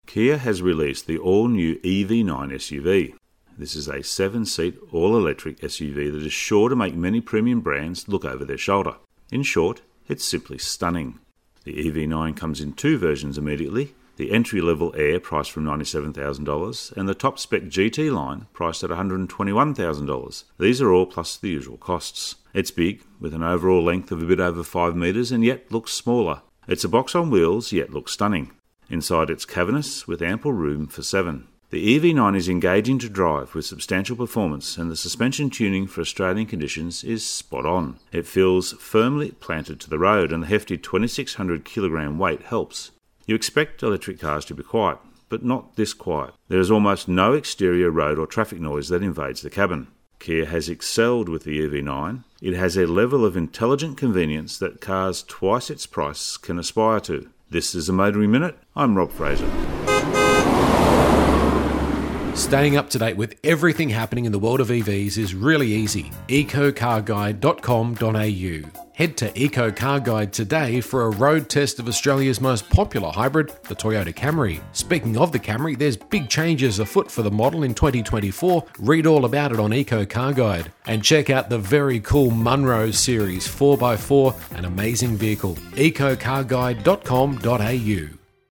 Kia has released the all-new EV9 SUV. This is a 7-seat, all-electric SUV that is sure to make many premium brands look over their shoulder. In short, it's simply stunning. The EV9 comes in two versions immediately, the entry-level Air priced from $97,000 and the top-spec GT line priced at $121,000. These are all plus the usual costs. It's big, with an overall length of a bit over 5 metres and yet looks smaller. It's a box on wheels, yet looks stunning. Inside it's cavernous, with ample room for 7. The EV9 is engaging to drive with substantial performance, and the suspension tuning for Australian conditions is spot on. It feels firmly planted to the road, and the hefty 2,600 kilogram weight helps. You expect electric cars to be quiet, but not this quiet. There is almost no exterior road or traffic noise that invades the cabin. Kia has excelled with the EV9. It has a level of intelligent convenience that cars twice its price can aspire to. This is a Motoring Minute. I'm Rob Fraser. Staying up to date with everything happening in the world of EVs is really easy. ecocarguide.com.au. Head to Eco Car Guide today for a road test of Australia's most popular hybrid, the Toyota Camry. Speaking of the Camry, there's big changes afoot for the model in 2024. Read all about it on Eco Car Guide. And check out the very cool Munro Series 4x4, an amazing vehicle. ecocarguide.com.au.